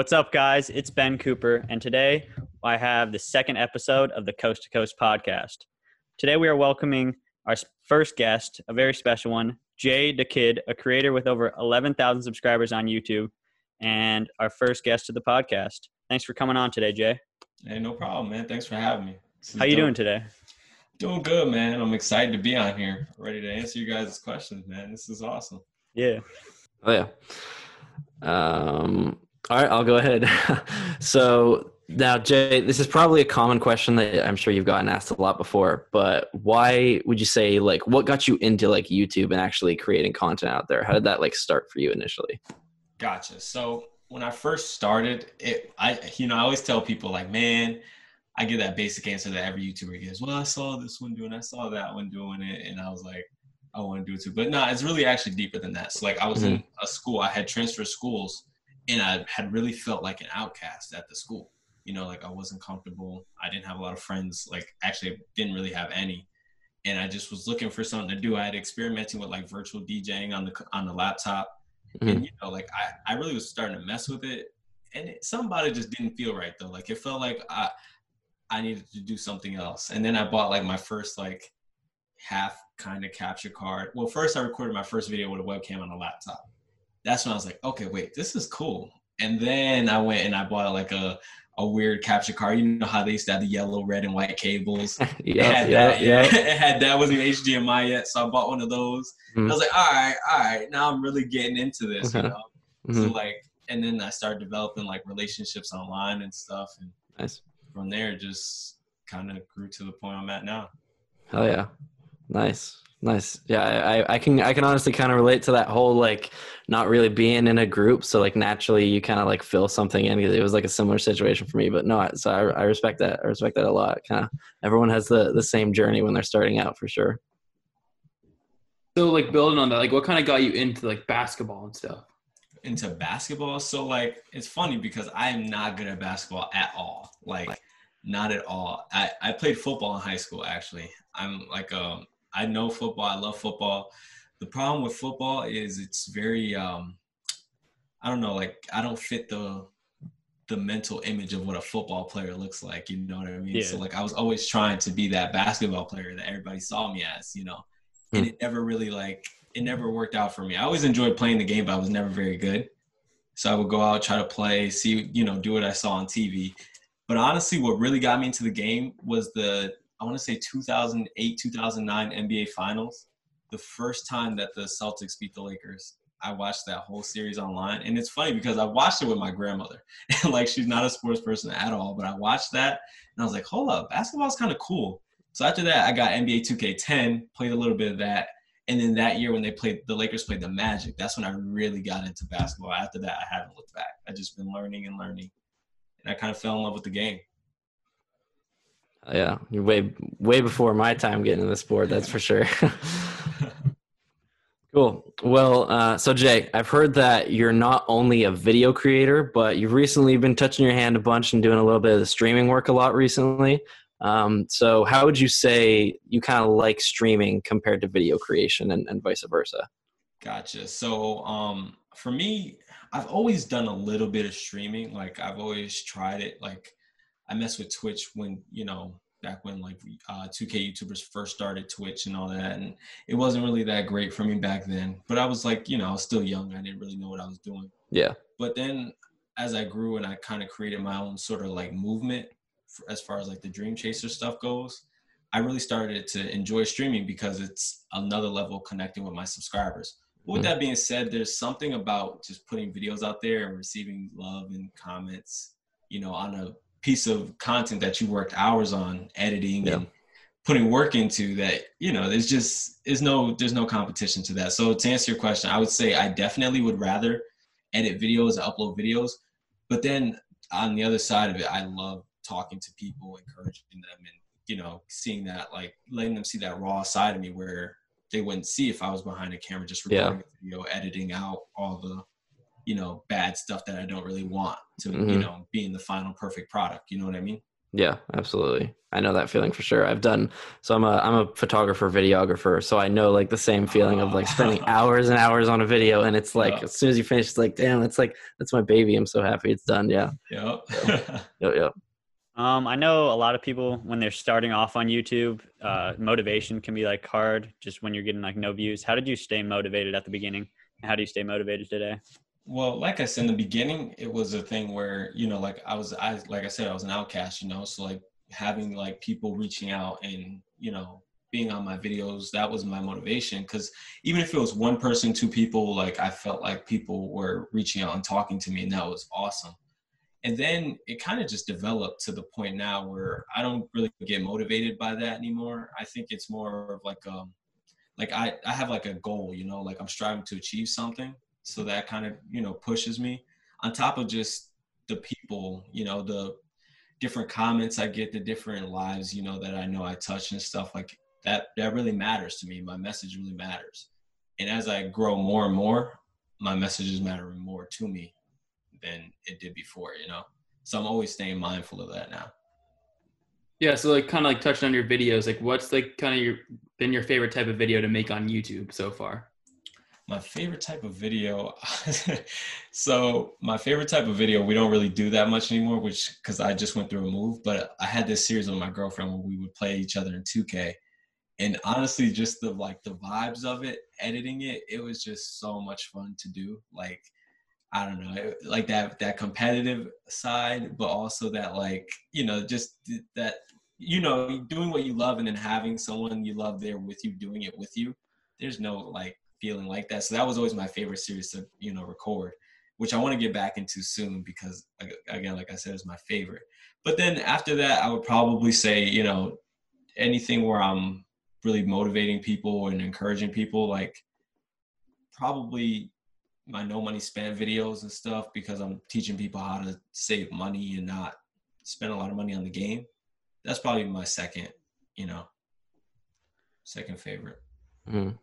What's up, guys? It's Ben Cooper, and today I have the second episode of the Coast to Coast podcast. Today we are welcoming our first guest, a very special one, Jay the Kid, a creator with over 11,000 subscribers on YouTube, and our first guest to the podcast. Thanks for coming on today, Jay. Hey, no problem, man. Thanks for having me. How you doing today? Doing good, man. I'm excited to be on here, ready to answer you guys' questions, man. This is awesome. Yeah. Oh, yeah. All right, I'll go ahead. So now, Jay, this is probably a common question that I'm sure you've gotten asked a lot before, but why would you say, what got you into YouTube and actually creating content out there? How did that start for you initially? Gotcha. So when I first started, I always tell people man, I get that basic answer that every YouTuber gives. Well, I saw this one doing it, I saw that one doing it, and I was like, I want to do it too. But no, it's really actually deeper than that. So I was in a school, I had transferred schools, and I had really felt like an outcast at the school. I wasn't comfortable. I didn't have a lot of friends. Actually, I didn't really have any. And I just was looking for something to do. I had experimenting with virtual DJing on the laptop. And I really was starting to mess with it. And something about it just didn't feel right though. It felt like I needed to do something else. And then I bought my first half kind of capture card. Well, first I recorded my first video with a webcam on a laptop. That's when I was like, okay, wait, this is cool. And then I went and I bought a weird capture card. You know how they used to have the yellow, red, and white cables? Yeah. It had that. Wasn't even HDMI yet, so I bought one of those. I was like, all right, now I'm really getting into this, So and then I started developing relationships online and stuff, and nice. From there, just kind of grew to the point I'm at now. Hell yeah, nice. Yeah, I can honestly kind of relate to that whole not really being in a group, so naturally you kind of feel something in. It was a similar situation for me, but no, so I respect that. I respect that a lot. Kind of everyone has the same journey when they're starting out, for sure. So building on that, what kind of got you into basketball and stuff? Into basketball? So it's funny because I am not good at basketball at all. Not at all. I played football in high school, actually. I'm I know football. I love football. The problem with football is it's very, I don't know, I don't fit the mental image of what a football player looks like. You know what I mean? Yeah. So I was always trying to be that basketball player that everybody saw me as, and it never really it never worked out for me. I always enjoyed playing the game, but I was never very good. So I would go out, try to play, see, do what I saw on TV. But honestly, what really got me into the game was I want to say 2008, 2009 NBA Finals. The first time that the Celtics beat the Lakers, I watched that whole series online. And it's funny because I watched it with my grandmother. And she's not a sports person at all, but I watched that and I was like, hold up, basketball's kind of cool. So after that, I got NBA 2K10, played a little bit of that. And then that year when the Lakers played the Magic, that's when I really got into basketball. After that, I haven't looked back. I've just been learning. And I kind of fell in love with the game. Yeah, you're way before my time getting in the sport, that's for sure. Cool. Well, so Jay, I've heard that you're not only a video creator, but you've recently been touching your hand a bunch and doing a little bit of the streaming work a lot recently. So how would you say you kind of like streaming compared to video creation and vice versa? Gotcha. So for me, I've always done a little bit of streaming. I've always tried it. I messed with Twitch when, back when 2K YouTubers first started Twitch and all that. And it wasn't really that great for me back then. But I was I was still young. I didn't really know what I was doing. Yeah. But then as I grew and I kind of created my own sort of movement as far as the Dream Chaser stuff goes, I really started to enjoy streaming because it's another level of connecting with my subscribers. With that being said, there's something about just putting videos out there and receiving love and comments, on a piece of content that you worked hours on editing and putting work into that, there's no competition to that. So to answer your question, I would say I definitely would rather edit videos, upload videos, but then on the other side of it, I love talking to people, encouraging them and, seeing that, letting them see that raw side of me where they wouldn't see if I was behind a camera, just recording a video, editing out all the, bad stuff that I don't really want to, be in the final perfect product. You know what I mean? Yeah, absolutely. I know that feeling for sure. I'm a photographer, videographer, so I know like the same feeling of like spending hours and hours on a video, and it's like Yeah. as soon as you finish, it's like, damn, it's like that's my baby. I'm so happy it's done. Yeah. Yep. Yep. Yep. I know a lot of people when they're starting off on YouTube, motivation can be like hard just when you're getting like no views. How did you stay motivated at the beginning? And how do you stay motivated today? Well, like I said in the beginning, it was a thing where, like like I said, I was an outcast, so like having like people reaching out and, being on my videos, that was my motivation. Cause even if it was one person, two people, like I felt like people were reaching out and talking to me, and that was awesome. And then it kind of just developed to the point now where I don't really get motivated by that anymore. I think it's more of like I have like a goal, like I'm striving to achieve something. So that kind of, pushes me on top of just the people, the different comments I get, the different lives, that I know I touch and stuff like that. That really matters to me. My message really matters. And as I grow more and more, my messages matter more to me than it did before. So I'm always staying mindful of that now. Yeah, so like kind of like touching on your videos, like what's like kind of been your favorite type of video to make on YouTube so far? My favorite type of video. So my favorite type of video, we don't really do that much anymore, because I just went through a move, but I had this series with my girlfriend where we would play each other in 2K. And honestly, just the vibes of it, editing it, it was just so much fun to do. Like, I don't know, like that competitive side, but also that like, just that, doing what you love and then having someone you love there with you, doing it with you. There's no like feeling like that. So that was always my favorite series to, record, which I want to get back into soon because again, like I said, it's my favorite. But then after that, I would probably say, anything where I'm really motivating people and encouraging people, like probably my no money spent videos and stuff, because I'm teaching people how to save money and not spend a lot of money on the game. That's probably my second favorite. Mm.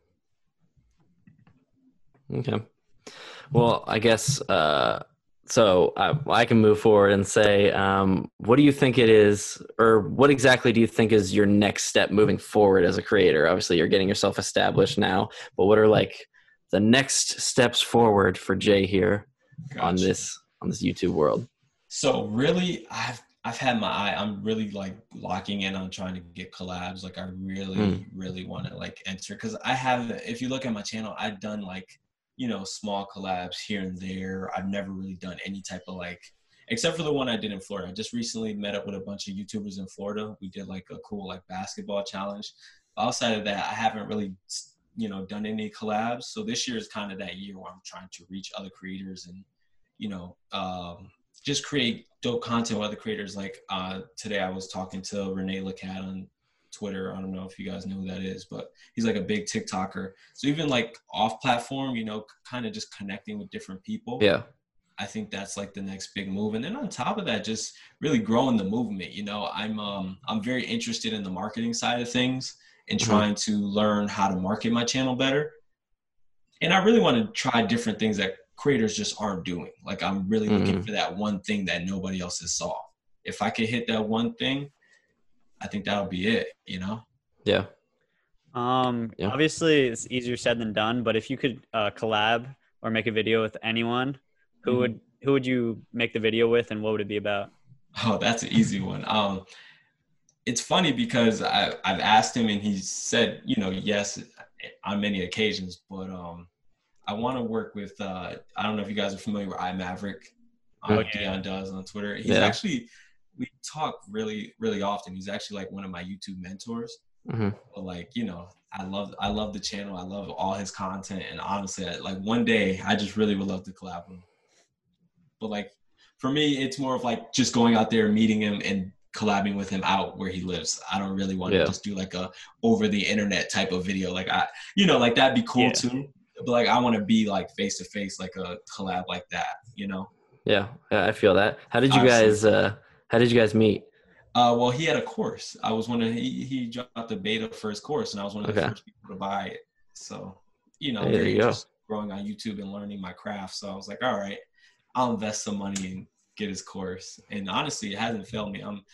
Okay. Well, I guess so. I can move forward and say, what do you think it is, or what exactly do you think is your next step moving forward as a creator? Obviously, you're getting yourself established now, but what are like the next steps forward for Jay here on this YouTube world? So really, I've had my eye. I'm really like locking in on trying to get collabs. Like I really want to like enter, because I have. If you look at my channel, I've done like small collabs here and there. I've never really done any type of like, except for the one I did in Florida. I just recently met up with a bunch of YouTubers in Florida. We did like a cool like basketball challenge. Outside of that, I haven't really done any collabs. So this year is kind of that year where I'm trying to reach other creators and just create dope content with other creators. Like today I was talking to Renee Lacat on Twitter. I don't know if you guys know who that is, but he's like a big TikToker. So even like off platform, kind of just connecting with different people. Yeah. I think that's like the next big move. And then on top of that, just really growing the movement. I'm very interested in the marketing side of things and trying to learn how to market my channel better. And I really want to try different things that creators just aren't doing. Like I'm really looking for that one thing that nobody else has solved. If I could hit that one thing, I think that'll be it, Yeah. Obviously it's easier said than done, but if you could collab or make a video with anyone, who would you make the video with, and what would it be about? Oh, that's an easy one. It's funny because I've asked him and he said, yes, on many occasions, but I want to work with, I don't know if you guys are familiar with iMaverick. Dion does on Twitter. He's actually, we talk really, really often. He's actually like one of my YouTube mentors. But like, I love the channel. I love all his content. And honestly, like one day I just really would love to collab with him. But like, for me, it's more of like just going out there, meeting him and collabing with him out where he lives. I don't really want to just do like a over the internet type of video. Like like that'd be cool too. But like, I want to be like face to face, like a collab like that, Yeah, I feel that. How did you guys meet? Well, he had a course. I was he dropped the beta for his course, and I was one of the first people to buy it. So, very just growing on YouTube and learning my craft. So I was like, all right, I'll invest some money and get his course. And honestly, it hasn't failed me.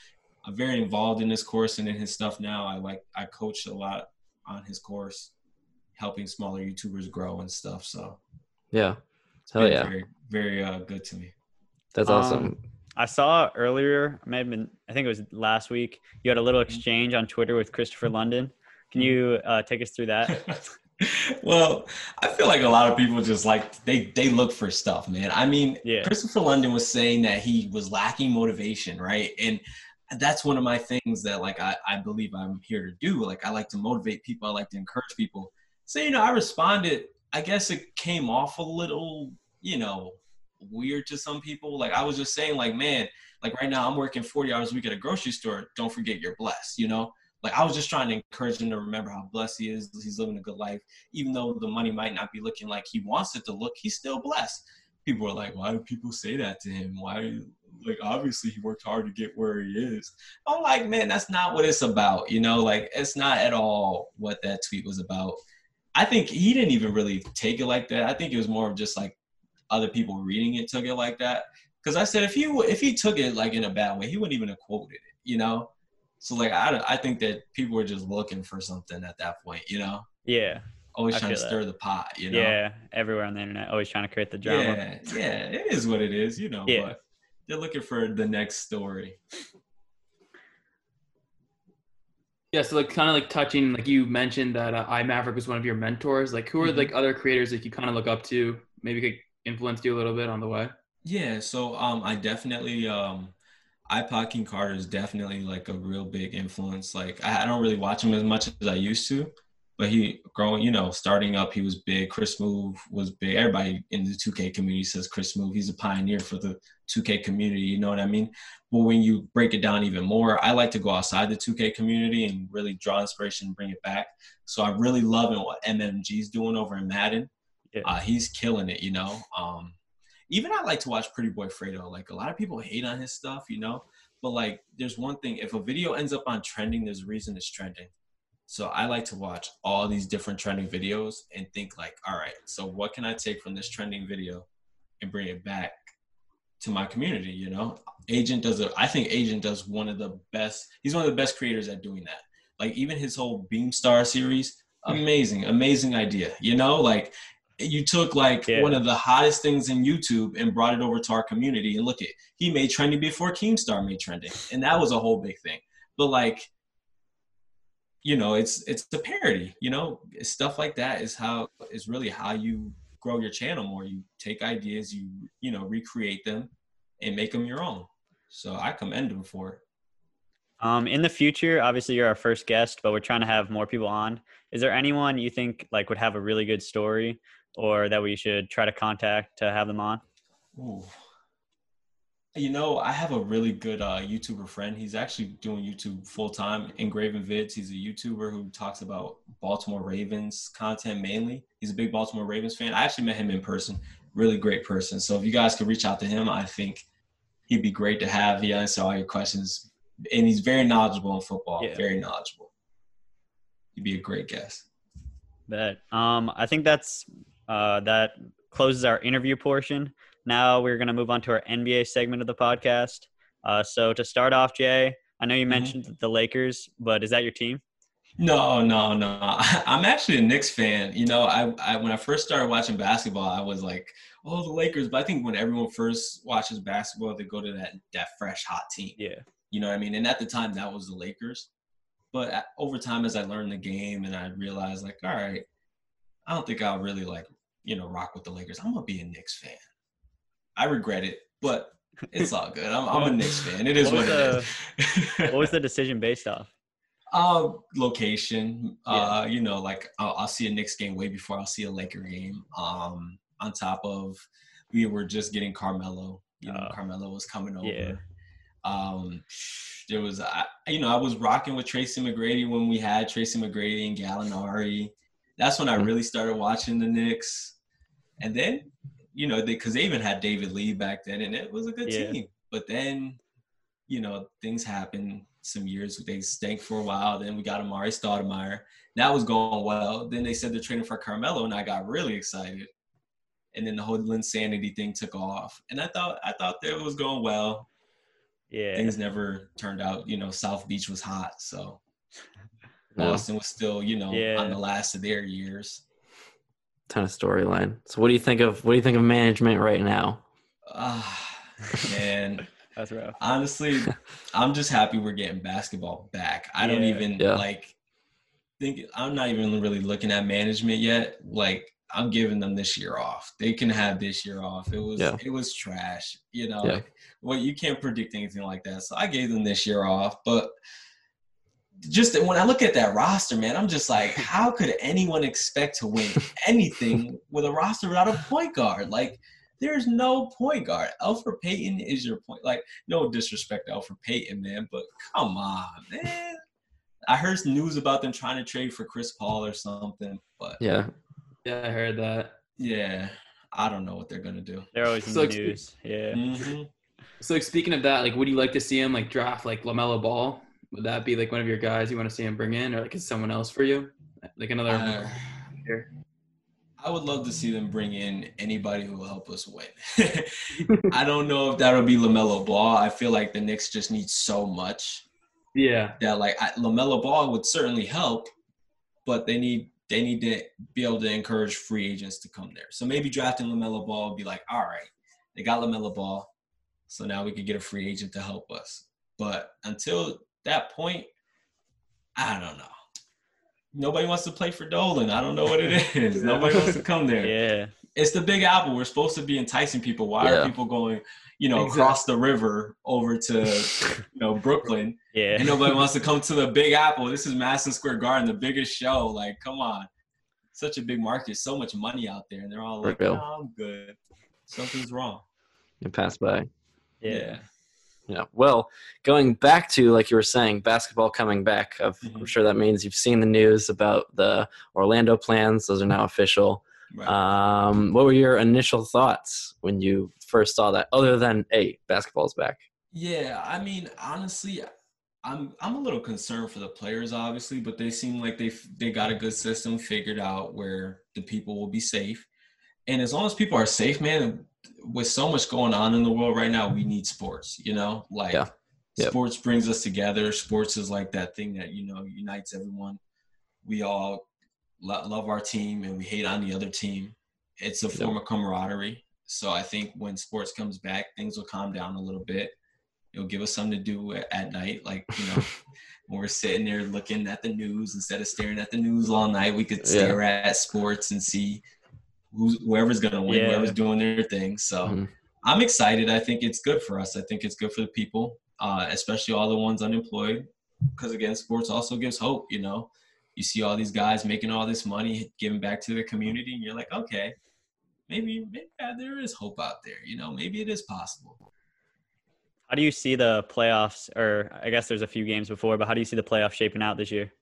very involved in his course and in his stuff now. I coach a lot on his course, helping smaller YouTubers grow and stuff. So Yeah. it's Hell been yeah. very, very good to me. That's awesome. I saw earlier, I think it was last week, you had a little exchange on Twitter with Christopher London. Can you take us through that? Well, I feel like a lot of people just like they look for stuff, man. I mean, Yeah. Christopher London was saying that he was lacking motivation, right? And that's one of my things that like I believe I'm here to do. Like I like to motivate people, I like to encourage people. So, I responded, I guess it came off a little, weird to some people. Like I was just saying, like, man, like right now I'm working 40 hours a week at a grocery store. Don't forget you're blessed, Like I was just trying to encourage him to remember how blessed he is. He's living a good life. Even though the money might not be looking like he wants it to look, he's still blessed. People are like, why do people say that to him? Like, obviously he worked hard to get where he is. I'm like, man, that's not what it's about. Like it's not at all what that tweet was about. I think he didn't even really take it like that. I think it was more of just like other people reading it took it like that. Because I said, if he took it like in a bad way, he wouldn't even have quoted it, So like I think that people were just looking for something at that point, Yeah. Always trying to stir the pot, Yeah, everywhere on the internet, always trying to create the drama. Yeah, it is what it is, Yeah. But they're looking for the next story. Yeah, so like kind of like touching, like you mentioned that iMaverick was one of your mentors. Like who are like other creators that you kind of look up to, maybe could influence you a little bit on the way? Yeah, so I definitely iPod King Carter is definitely like a real big influence. Like I don't really watch him as much as I used to, but he growing, starting up, he was big. Chris Move was big. Everybody in the 2K community says Chris Move. He's a pioneer for the 2K community. You know what I mean? But when you break it down even more, I like to go outside the 2K community and really draw inspiration and bring it back. So I'm really loving what MMG's doing over in Madden. Yeah. He's killing it, Even I like to watch Pretty Boy Fredo. Like a lot of people hate on his stuff, but like there's one thing, if a video ends up on trending, there's a reason it's trending. So I like to watch all these different trending videos and think like, all right, so what can I take from this trending video and bring it back to my community, I think Agent does one of the best, he's one of the best creators at doing that. Like even his whole Beamstar series, amazing idea, like you took like one of the hottest things in YouTube and brought it over to our community, and look he made trending before Keemstar made trending. And that was a whole big thing. But like, it's the parody, stuff like that is really how you grow your channel more. You take ideas, you recreate them and make them your own. So I commend him for it. In the future, obviously you're our first guest, but we're trying to have more people on. Is there anyone you think like would have a really good story or that we should try to contact to have them on? Ooh. I have a really good YouTuber friend. He's actually doing YouTube full-time, Engraven Vids. He's a YouTuber who talks about Baltimore Ravens content mainly. He's a big Baltimore Ravens fan. I actually met him in person. Really great person. So if you guys could reach out to him, I think he'd be great to have. He answers all your questions. And he's very knowledgeable in football. Yeah. Very knowledgeable. He'd be a great guest. Bet. I think that closes our interview portion. Now we're going to move on to our NBA segment of the podcast. So to start off, Jay, I know you mentioned the Lakers, but is that your team? No. I'm actually a Knicks fan. I when I first started watching basketball, I was like, oh, the Lakers. But I think when everyone first watches basketball, they go to that fresh, hot team. Yeah. You know what I mean? And at the time, that was the Lakers. But over time, as I learned the game and I realized, like, all right, I don't think I'll really, rock with the Lakers. I'm going to be a Knicks fan. I regret it, but it's all good. I'm a Knicks fan. It is what it is. What was the decision based off? Location. Yeah. I'll see a Knicks game way before I'll see a Laker game. On top of we were just getting Carmelo. Carmelo was coming over. Yeah. There was, I was rocking with Tracy McGrady when we had Tracy McGrady and Gallinari. That's when I really started watching the Knicks. And then, because they even had David Lee back then, and it was a good team. But then, things happened. Some years they stank for a while. Then we got Amari Stoudemire. That was going well. Then they said they're trading for Carmelo, and I got really excited. And then the whole Linsanity thing took off. And I thought that it was going well. Yeah. things never turned out. South Beach was hot, so No, Boston was still, Yeah. on the last of their years. ton of storyline. So what do you think of management right now? Man, That's rough. honestly, I'm just happy we're getting basketball back. I don't Yeah. even Yeah. I'm not even really looking at management yet. Like, I'm giving them this year off. They can have this year off. It was trash. Yeah. Well, you can't predict anything like that. So I gave them this year off. But just when I look at that roster, man, I'm just like, how could anyone expect to win anything with a roster without a point guard? Like, there's no point guard. Elfrid Payton is your point. Like, no disrespect to Elfrid Payton, man, but come on, man. I heard news about them trying to trade for Chris Paul or something, but Yeah. Yeah, I heard that. yeah, I don't know what they're gonna do. They're always in So, the like, news. Yeah. Mm-hmm. So like, speaking of that, like, would you like to see him like draft like LaMelo Ball? Would that be like one of your guys you want to see him bring in, or like is someone else for you? Like another. I would love to see them bring in anybody who will help us win. I don't know if that'll be LaMelo Ball. I feel like the Knicks just need so much Yeah. that LaMelo Ball would certainly help, but they need to be able to encourage free agents to come there. So maybe drafting LaMelo Ball would be like, all right, they got LaMelo Ball, so now we could get a free agent to help us. But until that point, I don't know. Nobody wants to play for Dolan. I don't know what it is. Nobody wants to come there. Yeah. It's the Big Apple. We're supposed to be enticing people. Why are people going, across the river over to, Brooklyn? Yeah. And nobody wants to come to the Big Apple. This is Madison Square Garden, the biggest show. Like, come on. Such a big market, so much money out there. And they're all like, no, I'm good. Something's wrong. You pass by. Yeah. Yeah. Well, going back to, like you were saying, basketball coming back, I'm sure that means you've seen the news about the Orlando plans. Those are now official. Right. What were your initial thoughts when you first saw that, other than, hey, basketball's back? Yeah, I mean, honestly, I'm a little concerned for the players, obviously, but they seem like they got a good system figured out where the people will be safe. And as long as people are safe, man, with so much going on in the world right now, we need sports, Sports brings us together. Sports is like that thing that, unites everyone. We all love our team and we hate on the other team. It's a form of camaraderie. So I think when sports comes back, things will calm down a little bit. It'll give us something to do at night. Like, when we're sitting there looking at the news, instead of staring at the news all night, we could stare at sports and see whoever's going to win, whoever's doing their thing. So I'm excited. I think it's good for us. I think it's good for the people, especially all the ones unemployed. Because, again, sports also gives hope, You see all these guys making all this money, giving back to the community, and you're like, okay, maybe there is hope out there. Maybe it is possible. How do you see the playoffs, or I guess there's a few games before, but how do you see the playoffs shaping out this year?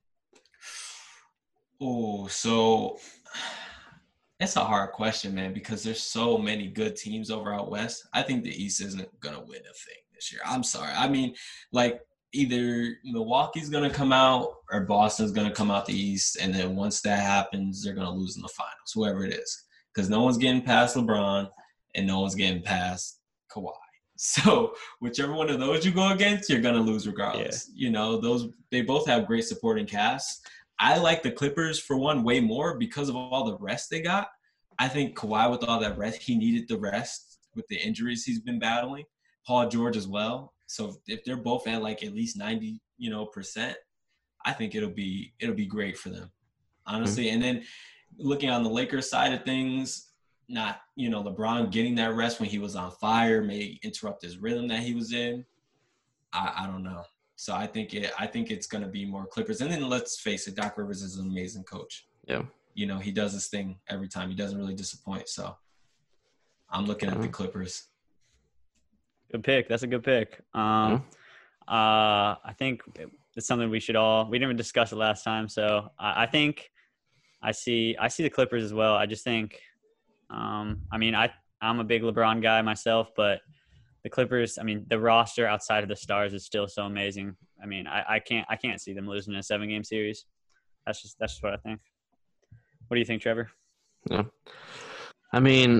Oh, so it's a hard question, man, because there's so many good teams over out west. I think the East isn't going to win a thing this year. I'm sorry. I mean, either Milwaukee's going to come out or Boston's going to come out the East, and then once that happens, they're going to lose in the finals, whoever it is, because no one's getting past LeBron and no one's getting past Kawhi. So whichever one of those you go against, you're going to lose regardless. They both have great supporting casts. I like the Clippers, for one, way more because of all the rest they got. I think Kawhi, with all that rest, he needed the rest with the injuries he's been battling. Paul George as well. So if they're both at at least 90%, I think it'll be great for them, honestly. And then looking on the Lakers side of things, not LeBron getting that rest when he was on fire may interrupt his rhythm that he was in. I don't know. So I think it's going to be more Clippers. And then let's face it, Doc Rivers is an amazing coach. Yeah. He does his thing every time. He doesn't really disappoint. So I'm looking at the Clippers. Good pick. That's a good pick. I think it's something we didn't even discuss it last time. So I think I see the Clippers as well. I just think, I'm a big LeBron guy myself, but the Clippers, the roster outside of the stars is still so amazing. I can't see them losing a 7-game series. That's just what I think. What do you think, Trevor? Yeah.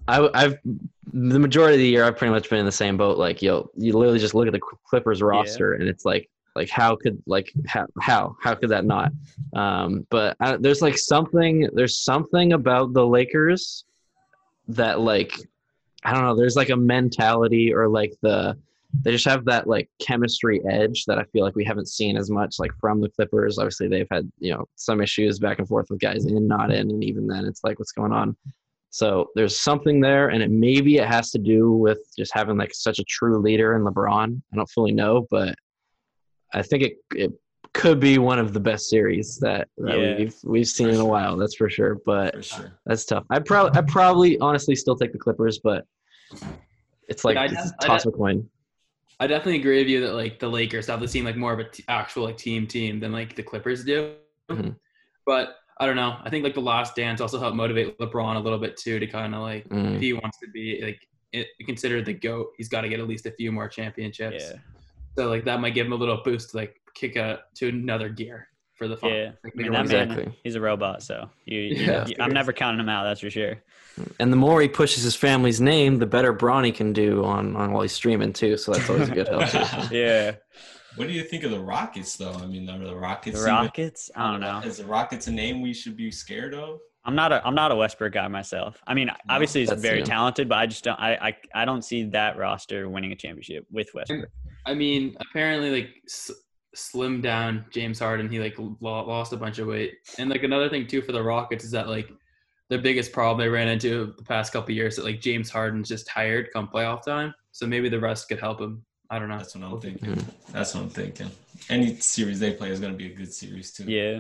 I've the majority of the year I've pretty much been in the same boat. Like you literally just look at the Clippers roster and it's like how could that not? But there's something about the Lakers that like I don't know. There's like a mentality or like they just have that like chemistry edge that I feel like we haven't seen as much like from the Clippers. Obviously they've had some issues back and forth with guys in, not in, and even then it's like what's going on. So there's something there, and maybe it has to do with just having like such a true leader in LeBron. I don't fully know, but I think it could be one of the best series that we've seen in a while. That's for sure. But that's tough. I probably honestly still take the Clippers, but it's like toss a coin. I definitely agree with you that like the Lakers have to seem like more of a actual like team than like the Clippers do. Mm-hmm. But I don't know. I think like the Last Dance also helped motivate LeBron a little bit too to kind of like if he wants to be like considered the GOAT, he's got to get at least a few more championships. Yeah. So like that might give him a little boost to like kick to another gear for the fun. Yeah, like, that man, he's a robot, so I'm never counting him out. That's for sure. And the more he pushes his family's name, the better Bronny can do on while he's streaming too. So that's always a good help too. Yeah. What do you think of the Rockets, though? I mean, are the Rockets? The Rockets? I don't know. Is the Rockets a name we should be scared of? I'm not a Westbrook guy myself. I mean, obviously he's very talented, but I just don't. I don't see that roster winning a championship with Westbrook. I mean, apparently, like slimmed down James Harden, he like lost a bunch of weight, and like another thing too for the Rockets is that like the biggest problem they ran into the past couple of years that like James Harden's just tired come playoff time, so maybe the rest could help him. I don't know. That's what I'm thinking. Any series they play is going to be a good series too. Yeah.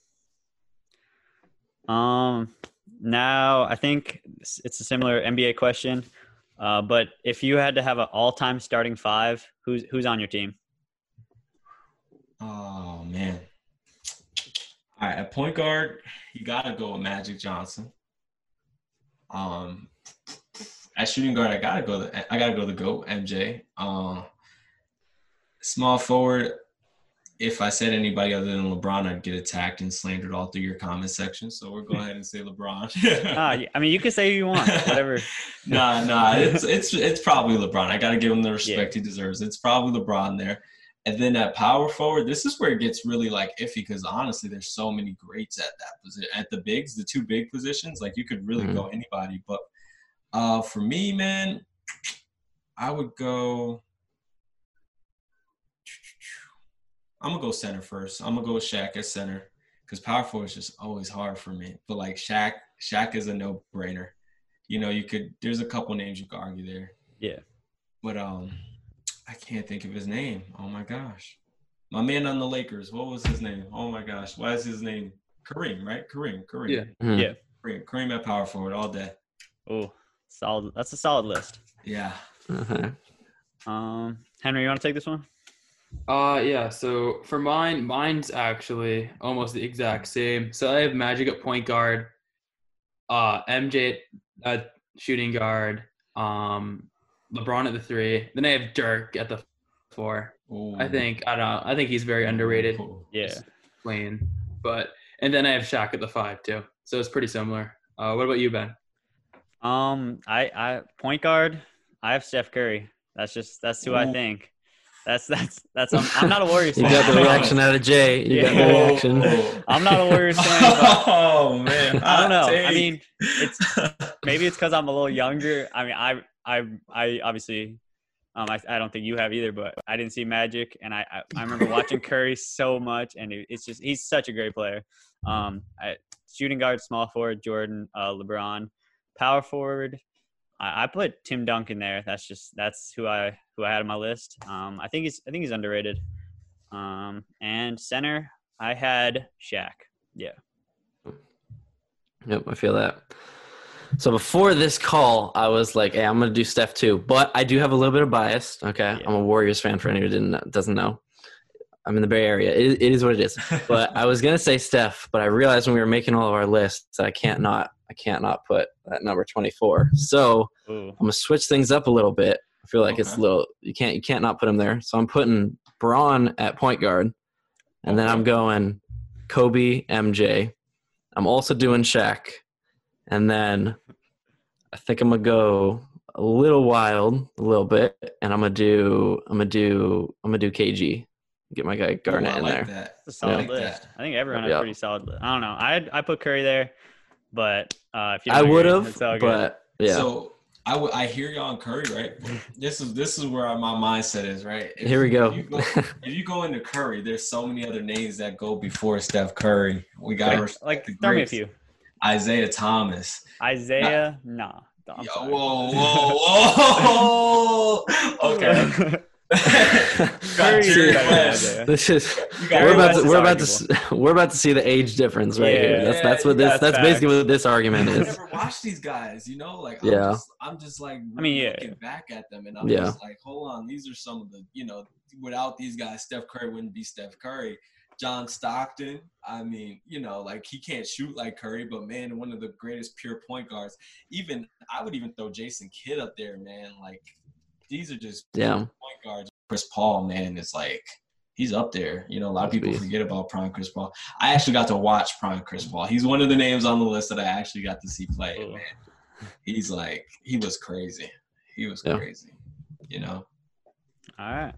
Now I think it's a similar NBA question, but if you had to have an all-time starting five, who's on your team? Oh man! All right, at point guard, you got to go with Magic Johnson. At shooting guard, I gotta go the GOAT, MJ. Small forward, if I said anybody other than LeBron, I'd get attacked and slandered all through your comment section. So we'll go ahead and say LeBron. I mean, you can say who you want, whatever. Nah. It's probably LeBron. I gotta give him the respect he deserves. It's probably LeBron there. And then at power forward, this is where it gets really like iffy because honestly, there's so many greats at that position. At the bigs, the two big positions, like you could really go anybody. But for me, man, I would go. I'm going to go center first. I'm going to go with Shaq at center because power forward is just always hard for me. But, like, Shaq is a no-brainer. There's a couple names you could argue there. Yeah. But I can't think of his name. Oh, my gosh. My man on the Lakers, what was his name? Oh, my gosh. Why is his name? Kareem, right? Kareem. Yeah. Mm-hmm. Yeah. Kareem at power forward all day. Oh, solid. That's a solid list. Yeah. Uh-huh. Henry, you want to take this one? Yeah, so for mine's actually almost the exact same. So I have Magic at point guard, MJ at shooting guard, LeBron at the 3. Then I have Dirk at the 4. Ooh. I think he's very underrated. Yeah. Playing. And then I have Shaq at the 5 too. So it's pretty similar. What about you, Ben? I point guard, I have Steph Curry. That's who I think. That's I'm not a Warriors fan. You got the reaction out of Jay. You got the reaction. I'm not a Warriors fan. Oh man. I don't know. I mean, maybe it's because I'm a little younger. I mean, I obviously I don't think you have either, but I didn't see Magic, and I remember watching Curry so much, and it's just he's such a great player. Shooting guard, small forward, Jordan, LeBron, power forward. I put Tim Duncan there. That's who I had on my list. I think he's underrated. And center, I had Shaq. Yeah. Yep, I feel that. So before this call, I was like, hey, I'm going to do Steph too. But I do have a little bit of bias. Okay. Yeah. I'm a Warriors fan for anyone who doesn't know. I'm in the Bay Area. It is what it is. But I was going to say Steph, but I realized when we were making all of our lists, I can't not put that number 24. So I'm going to switch things up a little bit. I feel like it's a little – you can't not put him there. So I'm putting Braun at point guard, and then I'm going Kobe, MJ. I'm also doing Shaq. And then I think I'm gonna go a little wild, a little bit, and I'm gonna do KG. Get my guy Garnett I in like there. that. It's a solid I like list. that. I think everyone has Yeah. pretty solid list. I don't know. I put Curry there, but if you I don't would agree, have, it's all good. but yeah. So I hear you on Curry, right? This is where my mindset is, right? Here we go. If you go into Curry, there's so many other names that go before Steph Curry. We got to respect like, the throw me a greats. few. Isaiah Thomas. Isaiah, nah. I'm sorry. Whoa. Okay. Curry is See, better than Isaiah. This is Curry West is we're about to see the age difference right here. Yeah. That's That's basically what this argument I is. never watched these guys, like Yeah. I'm just like yeah. looking back at them and I'm Yeah. just like, hold on, these are some of the, without these guys, Steph Curry wouldn't be Steph Curry. John Stockton, like he can't shoot like Curry, but man, one of the greatest pure point guards. I would even throw Jason Kidd up there, man. Like these are just pure point guards. Chris Paul, man, is like he's up there. A lot of people forget about prime Chris Paul. I actually got to watch prime Chris Paul. He's one of the names on the list that I actually got to see play. And, man, he was crazy. He was crazy. All right.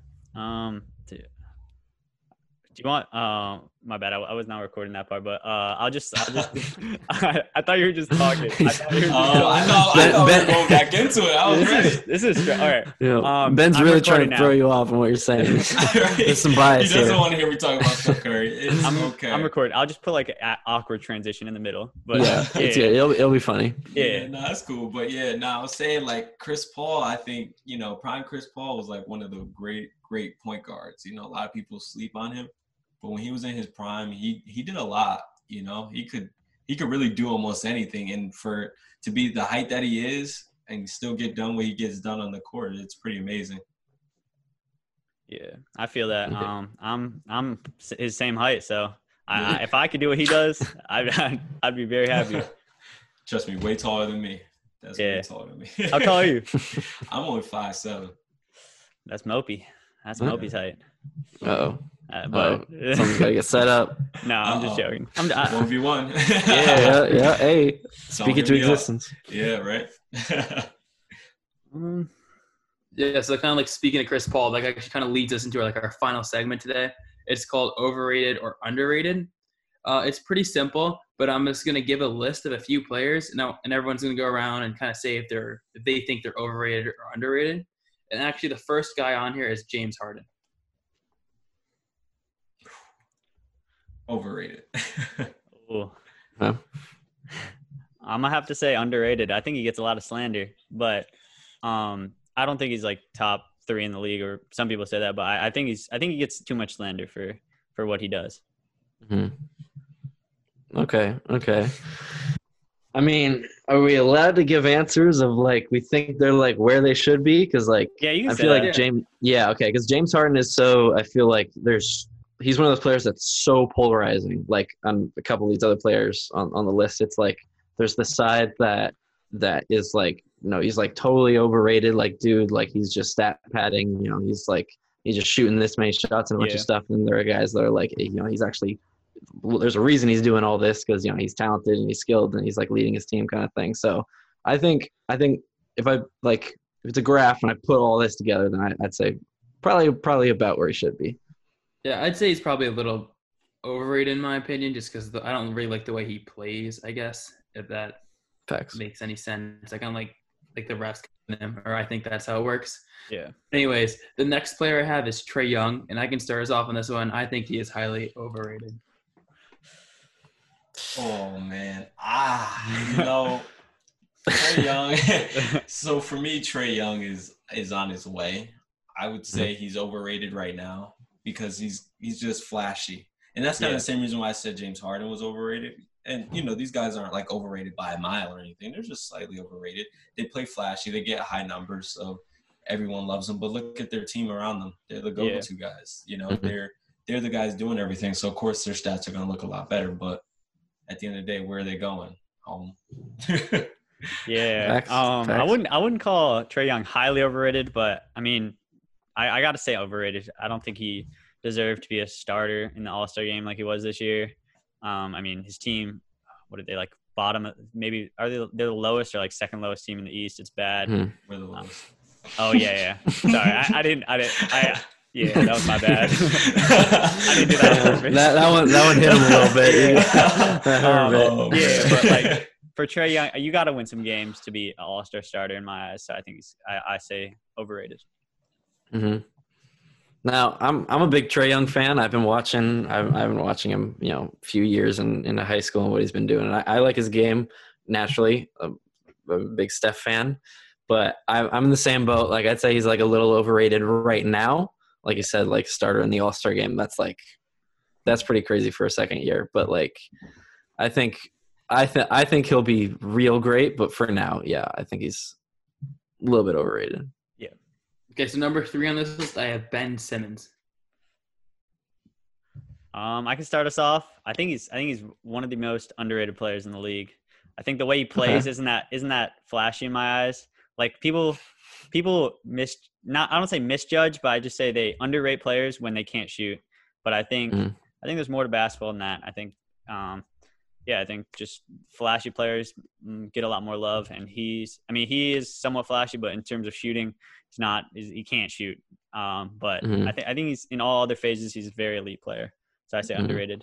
Do you want? My bad. I was not recording that part, but I'll just. I thought you were just talking. I thought we were going back into it. I was ready. This is all right. Yeah. Ben's really trying to throw you off on what you're saying. There's some bias He doesn't here. want to hear me talk about Steph Curry. It's okay. I'm recording. I'll just put like an awkward transition in the middle. But It's good. It'll be funny. Yeah, no, that's cool. But I was saying like Chris Paul. I think prime Chris Paul was like one of the great point guards. A lot of people sleep on him. But when he was in his prime, he did a lot. He could really do almost anything, and to be the height that he is and still get done what he gets done on the court, it's pretty amazing. Yeah, I feel that. I'm his same height, so if I could do what he does, I'd be very happy. Trust me, way taller than me. That's way taller than me. How tall are you? I'm only 5'7". That's Mopey. That's Mopey's height. Uh-oh. But someone's gotta get set up. No, I'm just joking. 1v1. Yeah. Hey, speak it to existence. Yeah, right. Yeah, so kind of like speaking of Chris Paul, like actually kind of leads us into our final segment today. It's called overrated or underrated. It's pretty simple, but I'm just gonna give a list of a few players now, and everyone's gonna go around and kind of say if they think they're overrated or underrated. And actually, the first guy on here is James Harden. Overrated. Ooh. Huh? I'm gonna have to say underrated. I think he gets a lot of slander, but I don't think he's like top 3 in the league, or some people say that, but I think he gets too much slander for what he does. Mm-hmm. Okay. I mean, are we allowed to give answers of like we think they're like where they should be? Because like you can I say feel that. like James. Yeah, okay. Because James Harden is so. I feel like he's one of those players that's so polarizing. Like on a couple of these other players on the list, it's like there's the side that is like, he's like totally overrated. Like, dude, like he's just stat padding. He's just shooting this many shots and a bunch of stuff. And there are guys that are like, he's actually, there's a reason he's doing all this because he's talented and he's skilled and he's like leading his team kind of thing. So I think if it's a graph and I put all this together, then I'd say probably about where he should be. Yeah, I'd say he's probably a little overrated in my opinion, just because I don't really like the way he plays, I guess, if that makes any sense. I kind of like the refs him, or I think that's how it works. Yeah. Anyways, the next player I have is Trae Young, and I can start us off on this one. I think he is highly overrated. Oh, man. Trae Young. So for me, Trae Young is on his way. I would say he's overrated right now because he's just flashy. And that's kind of the same reason why I said James Harden was overrated. And, these guys aren't like overrated by a mile or anything. They're just slightly overrated. They play flashy. They get high numbers. So everyone loves them. But look at their team around them. They're the go-to guys. They're the guys doing everything. So, of course, their stats are going to look a lot better. But at the end of the day, where are they going? Home. Yeah. Facts. I wouldn't call Trae Young highly overrated, but, I mean, I got to say overrated. I don't think he deserved to be a starter in the All-Star game like he was this year. I mean, his team, what did they bottom. Maybe they're the lowest or like second lowest team in the East. It's bad. We're the lowest. Oh yeah. Sorry, I didn't. Yeah, that was my bad. I didn't do that on purpose. That one hit him a little bit. That hurt a bit. Yeah, but like for Trae Young, you got to win some games to be an All-Star starter in my eyes. So I think I say overrated. Mm-hmm. Now I'm a big Trae Young fan. I've been watching him, a few years in high school and what he's been doing. And I like his game naturally. I'm a big Steph fan, but I'm in the same boat. Like I'd say he's like a little overrated right now. Like you said, like starter in the All-Star game. That's pretty crazy for a second year. But like, I think he'll be real great. But for now, yeah, I think he's a little bit overrated. Yeah. Okay, so number 3 on this list, I have Ben Simmons. I can start us off. I think he's one of the most underrated players in the league. I think the way he plays isn't that flashy in my eyes. Like people I don't say misjudge, but I just say they underrate players when they can't shoot. But I think there's more to basketball than that. I think I think just flashy players get a lot more love, and he is somewhat flashy, but in terms of shooting, he can't shoot. But I think he's in all other phases, he's a very elite player. So I say underrated.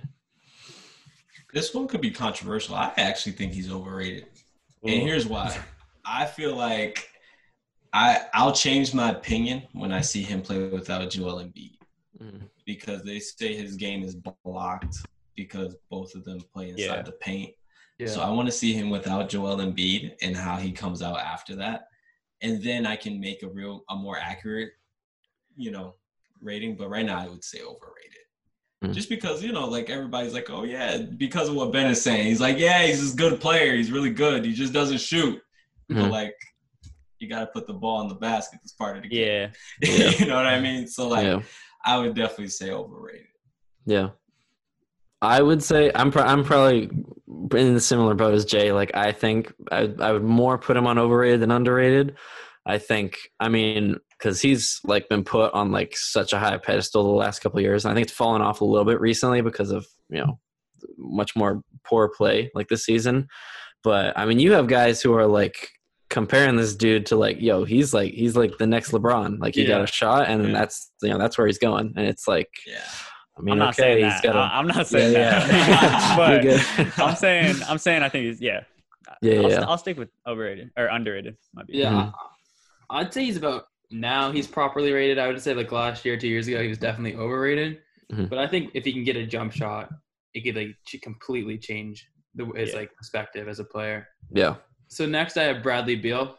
This one could be controversial. I actually think he's overrated. And here's why. I feel like I'll change my opinion when I see him play without Joel Embiid. Because they say his game is blocked because both of them play inside the paint. Yeah. So I want to see him without Joel Embiid and how he comes out after that. And then I can make a more accurate, rating. But right now I would say overrated. Just because, like everybody's like, oh yeah, because of what Ben is saying. He's like, yeah, he's a good player. He's really good. He just doesn't shoot. But like, you got to put the ball in the basket. That's part of the game. Yeah. You know what I mean? So like, I would definitely say overrated. Yeah. I would say I'm probably in the similar boat as Jay. Like, I think I would more put him on overrated than underrated. I think, because he's like been put on like such a high pedestal the last couple of years. And I think it's fallen off a little bit recently because of, much more poor play like this season. But you have guys who are like comparing this dude to like, he's like the next LeBron. Like he got a shot and that's where he's going. And it's like, I'm not saying that. I'm not saying that. But I'm saying I think he's I'll stick with overrated or underrated. Might be. Yeah. I'd say he's properly rated. I would say like last year, 2 years ago, he was definitely overrated. But I think if he can get a jump shot, it could like completely change his like perspective as a player. Yeah. So next I have Bradley Beal.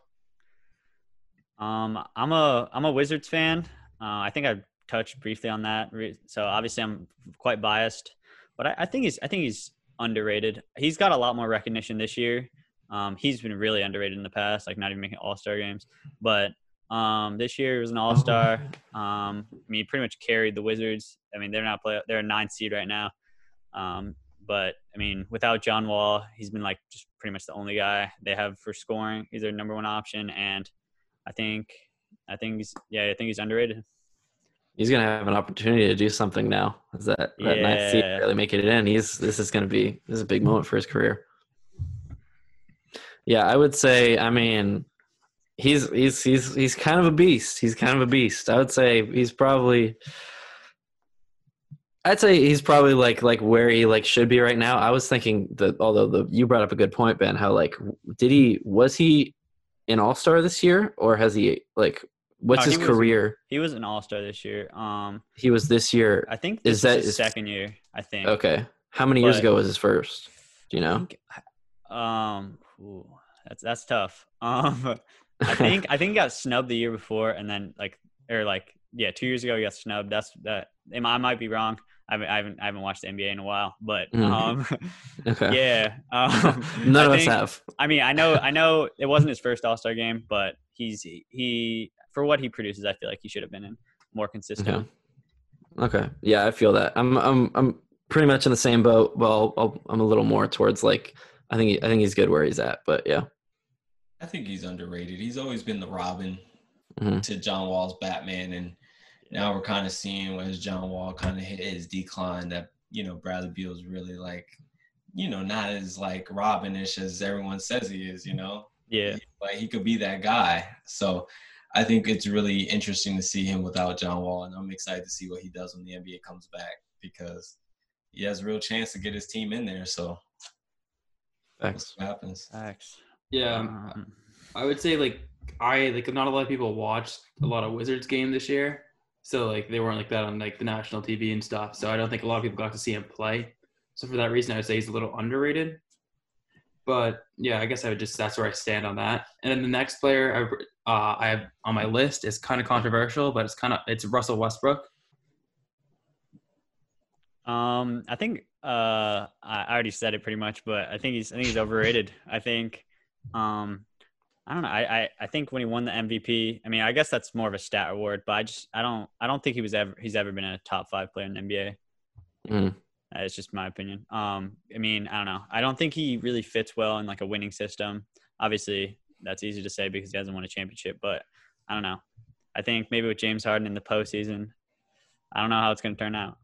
I'm a Wizards fan. I think I touched briefly on that. So obviously I'm quite biased, but I think he's underrated. He's got a lot more recognition this year. He's been really underrated in the past, like not even making all-star games. But this year he was an all-star. He pretty much carried the Wizards. They're a 9th seed right now. But without John Wall, he's been like just pretty much the only guy they have for scoring. He's their number one option, and I think he's underrated. He's gonna have an opportunity to do something now. Is that 9th seed really making it in? This is a big moment for his career. Yeah, I would say. He's kind of a beast. He's kind of a beast. I would say he's probably. I'd say he's probably like where he like should be right now. I was thinking that although you brought up a good point, Ben, how like was he an all-star this year or has he like what's his career? He was an all-star this year. He was this year. I think this is his second year, I think. Okay. How many years ago was his first? Do you know? That's tough. I think he got snubbed the year before and then 2 years ago he got snubbed. I might be wrong. I haven't watched the NBA in a while, but okay. Yeah. None of us have. I know it wasn't his first All-Star game, but he for what he produces, I feel like he should have been in more consistent. Okay. Yeah, I feel that. I'm pretty much in the same boat. Well, I'm a little more towards like I think he's good where he's at, but yeah. I think he's underrated. He's always been the Robin to John Wall's Batman, and now we're kind of seeing as John Wall kind of hit his decline that, Bradley Beal's really like not as like Robin-ish as everyone says he is, Yeah. Like he could be that guy. So I think it's really interesting to see him without John Wall, and I'm excited to see what he does when the NBA comes back because he has a real chance to get his team in there. So we'll see what happens. Thanks. Yeah, I would say not a lot of people watched a lot of Wizards game this year, so like they weren't like that on like the national TV and stuff. So I don't think a lot of people got to see him play. So for that reason, I would say he's a little underrated. But yeah, I guess that's where I stand on that. And then the next player I have on my list is kind of controversial, but it's Russell Westbrook. I think I already said it pretty much, but I think he's overrated. I think I don't know. I think when he won the MVP, I mean, I guess that's more of a stat award, but I don't think he's ever been a top 5 player in the NBA. Mm. It's just my opinion. I mean, I don't know. I don't think he really fits well in like a winning system. Obviously, that's easy to say because he hasn't won a championship, but I don't know. I think maybe with James Harden in the postseason, I don't know how it's going to turn out.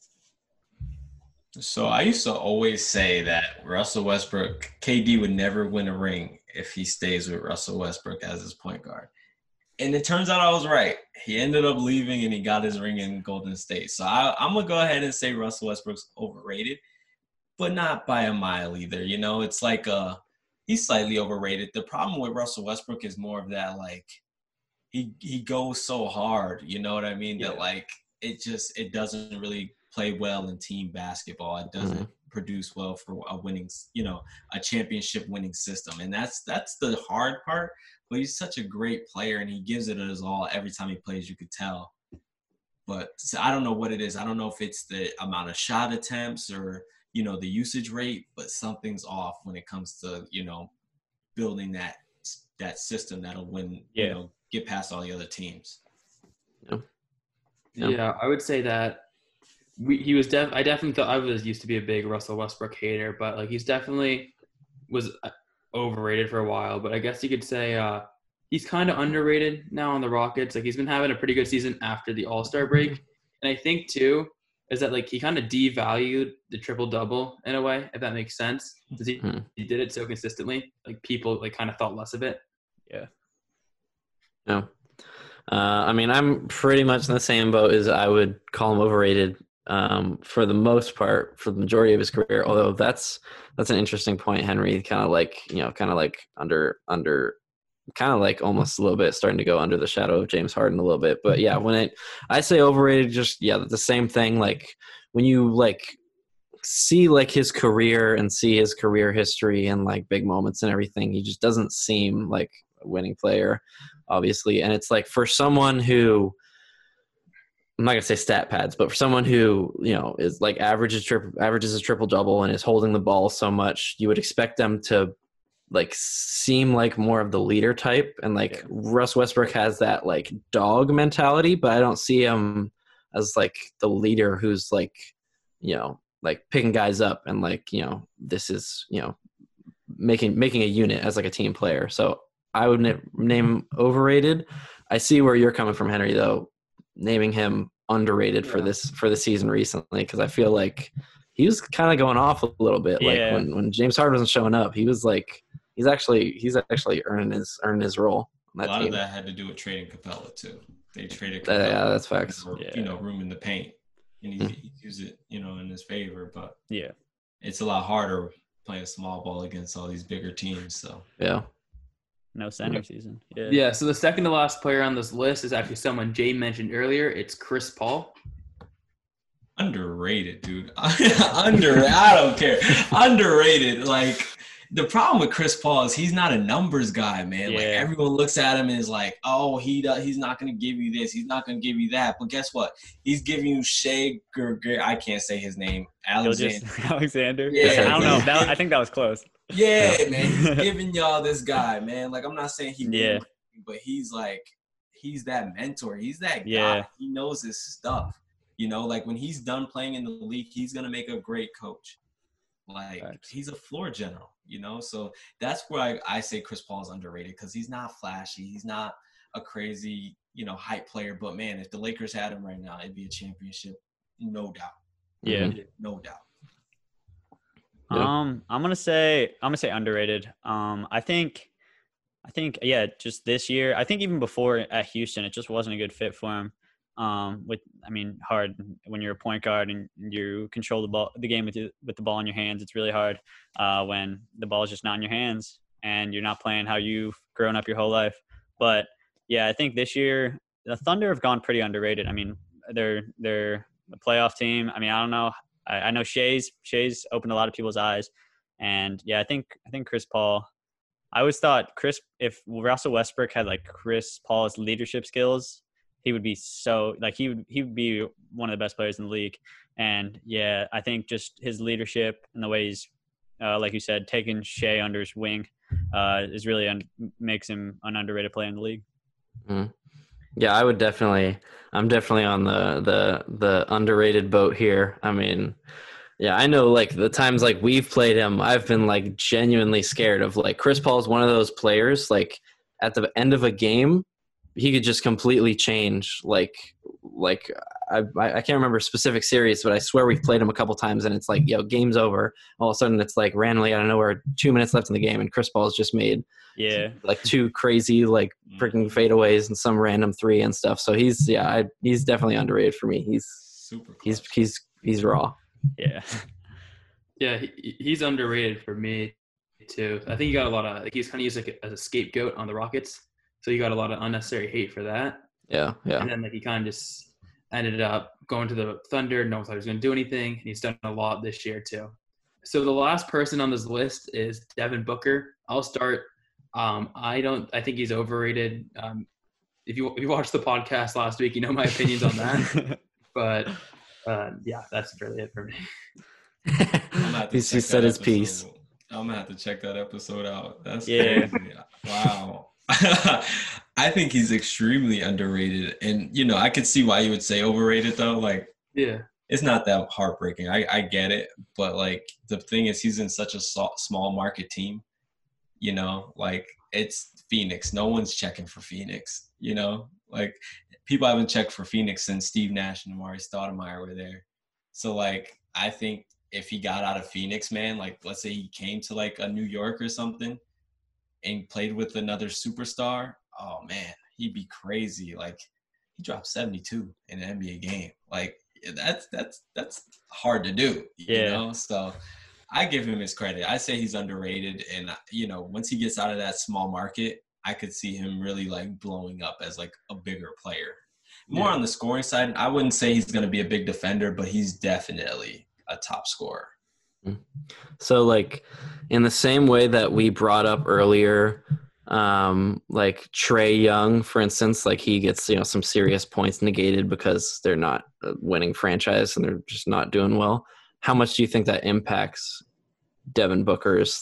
So I used to always say that Russell Westbrook, KD would never win a ring if he stays with Russell Westbrook as his point guard. And it turns out I was right. He ended up leaving and he got his ring in Golden State. So I'm going to go ahead and say Russell Westbrook's overrated, but not by a mile either. It's like he's slightly overrated. The problem with Russell Westbrook is more of that, like, he goes so hard, you know what I mean? Yeah. That, like, it doesn't really play well in team basketball. It doesn't produce well for a winning, a championship winning system. And that's the hard part. But he's such a great player, and he gives it his all every time he plays. You could tell. But I don't know what it is. I don't know if it's the amount of shot attempts or, the usage rate, but something's off when it comes to, building that system that'll win, get past all the other teams. Yeah, I would say that he was I definitely thought I used to be a big Russell Westbrook hater, but like he's definitely was overrated for a while. But I guess you could say he's kind of underrated now on the Rockets. Like he's been having a pretty good season after the All-Star break, and I think too is that like he kind of devalued the triple-double in a way, if that makes sense, because he did it so consistently. Like people like kind of thought less of it. Yeah. No. I mean, I'm pretty much in the same boat as I would call him overrated for the most part, for the majority of his career. Although that's an interesting point, Henry. Kind of like almost a little bit starting to go under the shadow of James Harden a little bit. But yeah, when I say overrated, just the same thing. Like when you like see like his career and see his career history and like big moments and everything, he just doesn't seem like a winning player, obviously. And it's like for someone who, I'm not gonna say stat pads, but for someone who is like averages a triple double and is holding the ball so much, you would expect them to like seem like more of the leader type. And like Russ Westbrook has that like dog mentality, but I don't see him as like the leader who's like like picking guys up and like this is making a unit as like a team player. So I would name him overrated. I see where you're coming from, Henry, though, naming him underrated for the season recently, because I feel like he was kind of going off a little bit. Like when James Harden wasn't showing up, he was like he's actually earning his role on that a lot team. of that had to do with trading Capella too. They traded Capella. Yeah, that's facts. For, room in the paint, and he used it in his favor. But it's a lot harder playing small ball against all these bigger teams. So no center season. Yeah. So the second to last player on this list is actually someone Jay mentioned earlier. It's Chris Paul. Underrated, dude. I don't care. Underrated. Like the problem with Chris Paul is he's not a numbers guy, man. Yeah. Like everyone looks at him and is like, oh, he's not going to give you this. He's not going to give you that. But guess what? He's giving you I can't say his name. Alexander. Yeah. I don't know. I think that was close. Yeah, man. He's giving y'all this guy, man. Like I'm not saying but he's that mentor. He's that guy. He knows his stuff. Like when he's done playing in the league, he's going to make a great coach. Like he's a floor general, so that's where I say Chris Paul is underrated because he's not flashy. He's not a crazy, hype player. But man, if the Lakers had him right now, it'd be a championship. No doubt. Yeah. No doubt. I'm gonna say underrated. I think yeah, just this year. I think even before at Houston, it just wasn't a good fit for him. Hard when you're a point guard and you control the game with the ball in your hands. It's really hard when the ball is just not in your hands and you're not playing how you've grown up your whole life. But yeah, I think this year the Thunder have gone pretty underrated. I mean, they're a playoff team. I mean, I don't know. I know Shea's opened a lot of people's eyes, and yeah, I think Chris Paul. I always thought if Russell Westbrook had like Chris Paul's leadership skills, he would be he would be one of the best players in the league. And yeah, I think just his leadership and the way he's, like you said, taking Shea under his wing, is really makes him an underrated player in the league. Mm. Yeah, I'm definitely on the underrated boat here. I mean, yeah, I know like the times like we've played him, I've been like genuinely scared of like Chris Paul is one of those players like at the end of a game, he could just completely change. Like I can't remember a specific series, but I swear we've played him a couple times and it's like, game's over. All of a sudden it's like randomly out of nowhere, 2 minutes left in the game and Chris Paul's just made like two crazy like freaking fadeaways and some random three and stuff. So he's definitely underrated for me. He's super. He's raw. Yeah. Yeah, he's underrated for me too. I think he got a lot of he's kind of used like as a scapegoat on the Rockets, so he got a lot of unnecessary hate for that. Yeah. And then like he kind of just ended up going to the Thunder. No one thought he was going to do anything, and he's done a lot this year too. So the last person on this list is Devin Booker. I'll start. I think he's overrated. If you watched the podcast last week, you know my opinions on that. But yeah, that's really it for me. He said his piece. I'm gonna have to check that episode out. That's crazy. Wow. I think he's extremely underrated, and I could see why you would say overrated though. Like, yeah, it's not that heartbreaking. I get it, but like the thing is, he's in such a small market team. Like it's Phoenix. No one's checking for Phoenix. Like people haven't checked for Phoenix since Steve Nash and Amari Stoudemire were there. So like I think if he got out of Phoenix, man, like let's say he came to like a New York or something and played with another superstar, oh man, he'd be crazy. Like he dropped 72 in an NBA game. Like that's hard to do, So I give him his credit. I say he's underrated, and once he gets out of that small market, I could see him really like blowing up as like a bigger player. More on the scoring side, I wouldn't say he's going to be a big defender, but he's definitely a top scorer. So like in the same way that we brought up earlier, like Trae Young, for instance, like he gets, some serious points negated because they're not a winning franchise and they're just not doing well. How much do you think that impacts Devin Booker's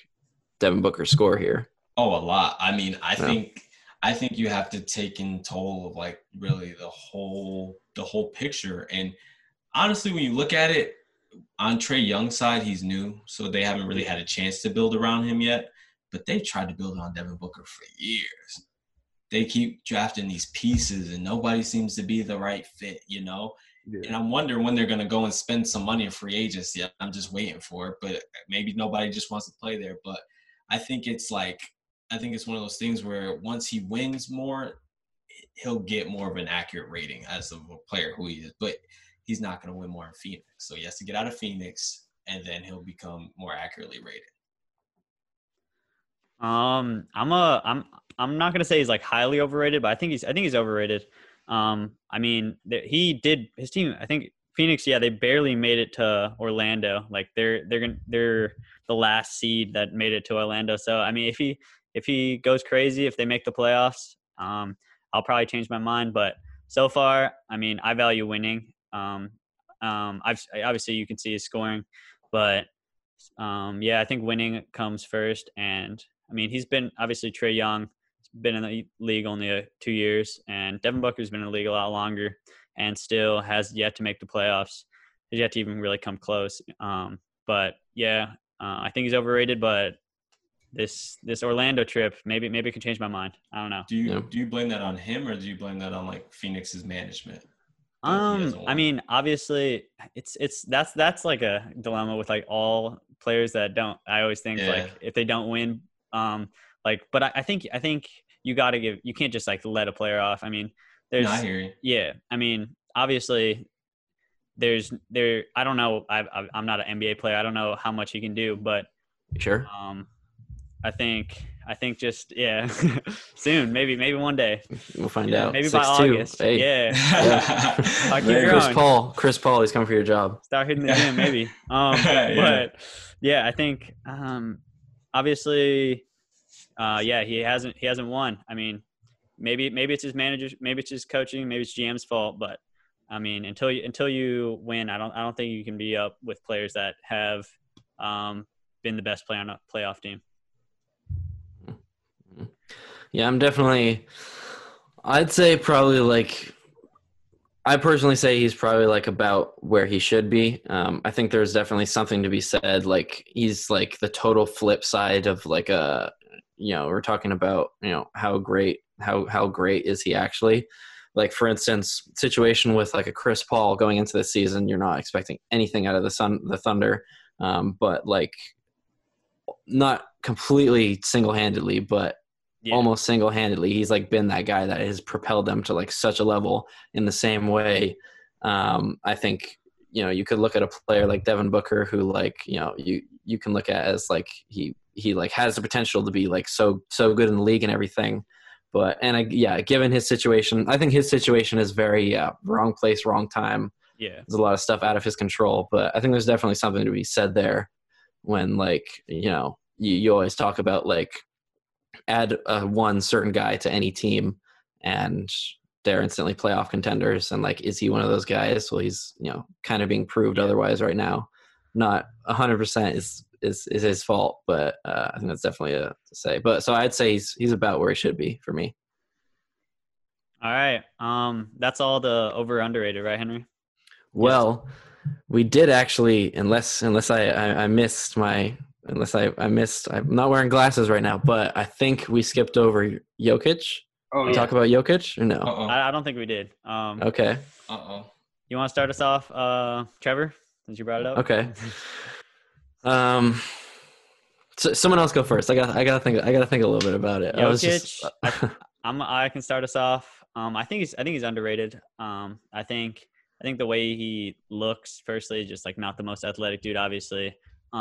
score here? Oh, a lot. I mean, I think you have to take in toll of like really the whole picture. And honestly, when you look at it on Trae Young's side, he's new, so they haven't really had a chance to build around him yet. But they've tried to build on Devin Booker for years. They keep drafting these pieces, and nobody seems to be the right fit, Yeah. And I'm wondering when they're going to go and spend some money in free agency. I'm just waiting for it, but maybe nobody just wants to play there. But I think it's one of those things where once he wins more, he'll get more of an accurate rating as a player who he is. But he's not going to win more in Phoenix. So he has to get out of Phoenix, and then he'll become more accurately rated. I'm not gonna say he's like highly overrated, but I think he's overrated. His team, I think Phoenix, they barely made it to Orlando. Like they're the last seed that made it to Orlando. So I mean, if he goes crazy, if they make the playoffs, I'll probably change my mind. But so far, I mean, I value winning. Obviously you can see his scoring, but I think winning comes first. And I mean, he's been obviously Trae Young. Been in the league only 2 years, and Devin Booker's been in the league a lot longer and still has yet to make the playoffs. Has yet to even really come close. I think he's overrated, but this Orlando trip maybe it can change my mind. I don't know. Do you blame that on him, or do you blame that on like Phoenix's management? I mean, obviously that's like a dilemma with like all players that don't. I always think Yeah. like if they don't win, but I think you got to you can't just like let a player off. I mean, No, I hear you. yeah. I mean, obviously, I don't know. I'm not an NBA player. I don't know how much he can do, but Sure. I think just soon, maybe one day. We'll find out. Maybe by 6'2". August. Hey. Yeah. I'll keep Man, going. Chris Paul, he's coming for your job. Start hitting the gym, maybe. But yeah, I think obviously, he hasn't won. I mean, maybe it's his manager, maybe it's his coaching, maybe it's GM's fault. But I mean, until you win, I don't think you can be up with players that have been the best player on a playoff team. Yeah, I'd say probably like, I personally say he's probably like about where he should be. I think there's definitely something to be said. Like he's like the total flip side of like we're talking about, how great is he actually? Like for instance, situation with like a Chris Paul going into the season, you're not expecting anything out of the Thunder. But like not completely single-handedly, but almost single-handedly, he's like been that guy that has propelled them to like such a level. In the same way, I think you could look at a player like Devin Booker, who like you can look at as like he like has the potential to be like so good in the league and everything. But given his situation, I think his situation is very wrong place, wrong time. Yeah, there's a lot of stuff out of his control, but I think there's definitely something to be said there when like you always talk about like add one certain guy to any team and they're instantly playoff contenders, and like is he one of those guys? Well, he's kind of being proved otherwise right now. Not 100% is his fault, but I think that's definitely to say. But so I'd say he's about where he should be for me. All right, that's all the over underrated, right, Henry? Well, we did actually, unless I missed my, I'm not wearing glasses right now, but I think we skipped over Jokic. Talk about Jokic or no? I don't think we did. Okay. You want to start us off, Trevor, since you brought it up? Okay. So someone else go first. I gotta think a little bit about it. Jokic, I can start us off. I think he's underrated. I think the way he looks, firstly, just like not the most athletic dude, obviously.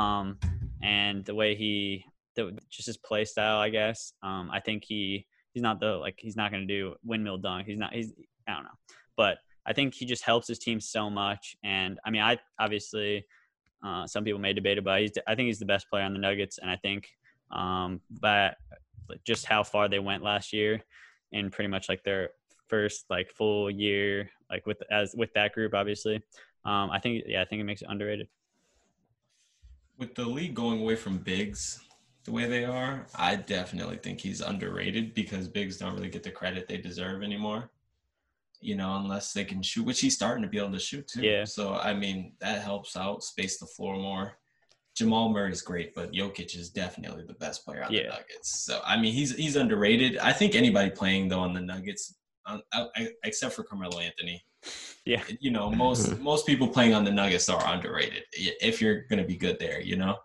And the way just his play style, I guess. I think he's not he's not going to do windmill dunk. I don't know. But I think he just helps his team so much. And I mean, I obviously, some people may debate about it. I think he's the best player on the Nuggets. And I think, but just how far they went last year in pretty much like their first like full year, like with that group, obviously. I think it makes it underrated. With the league going away from bigs the way they are, I definitely think he's underrated because bigs don't really get the credit they deserve anymore. Unless they can shoot, which he's starting to be able to shoot too. Yeah. So I mean that helps out, space the floor more. Jamal Murray's great, but Jokic is definitely the best player on the Nuggets. So I mean he's underrated. I think anybody playing though on the Nuggets, except for Carmelo Anthony. Yeah. Most people playing on the Nuggets are underrated if you're going to be good there,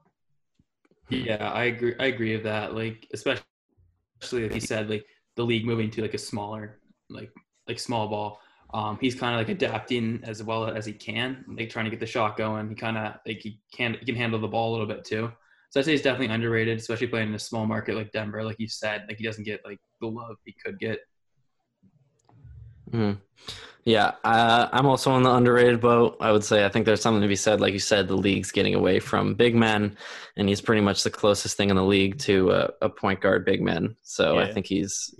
Yeah, I agree with that. Like, especially like you said, like the league moving to like a smaller, like small ball. He's kind of like adapting as well as he can, like trying to get the shot going. He kind of like he can handle the ball a little bit too. So I'd say he's definitely underrated, especially playing in a small market like Denver. Like you said, like he doesn't get like the love he could get. Mm-hmm. Yeah, I'm also on the underrated boat. I would say I think there's something to be said. Like you said, the league's getting away from big men, and he's pretty much the closest thing in the league to a point guard big man. So I think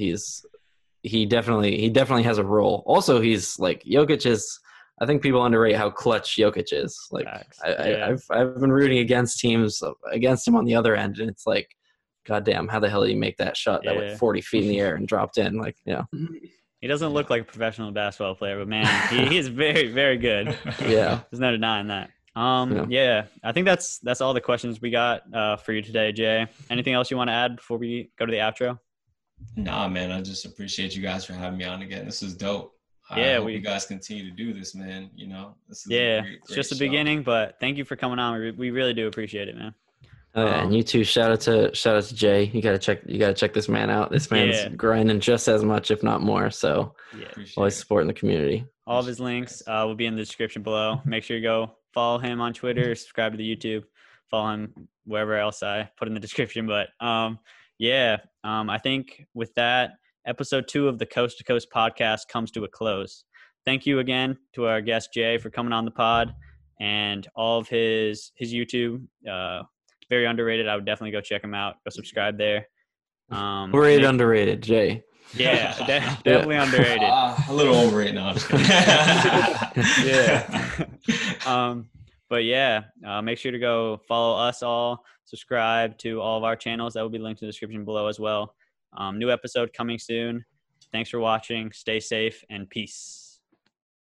he definitely has a role. Also, he's like Jokic is. I think people underrate how clutch Jokic is. Like I've been rooting against teams against him on the other end, and it's like, goddamn, how the hell did he make that shot that went 40 feet in the air and dropped in? Like, He doesn't look like a professional basketball player, but man, he is very, very good. Yeah. There's no denying that. I think that's all the questions we got for you today, Jay. Anything else you want to add before we go to the outro? Nah, man, I just appreciate you guys for having me on again. This is dope. I hope you guys continue to do this, man. This is it's just the beginning, but thank you for coming on. We really do appreciate it, man. Oh yeah, and you too. Shout out to Jay. You gotta check this man out. This man's grinding just as much, if not more. So Yeah, always supporting the community. All of his links will be in the description below. Make sure you go follow him on Twitter, subscribe to the YouTube, follow him wherever else I put in the description. But I think with that, episode 2 of the Coast to Coast podcast comes to a close. Thank you again to our guest Jay for coming on the pod and all of his YouTube. Very underrated. I would definitely go check him out. Go subscribe there. Underrated, Jay. Yeah, definitely underrated. A little overrated now. Yeah. But yeah, make sure to go follow us all. Subscribe to all of our channels. That will be linked in the description below as well. New episode coming soon. Thanks for watching. Stay safe and peace.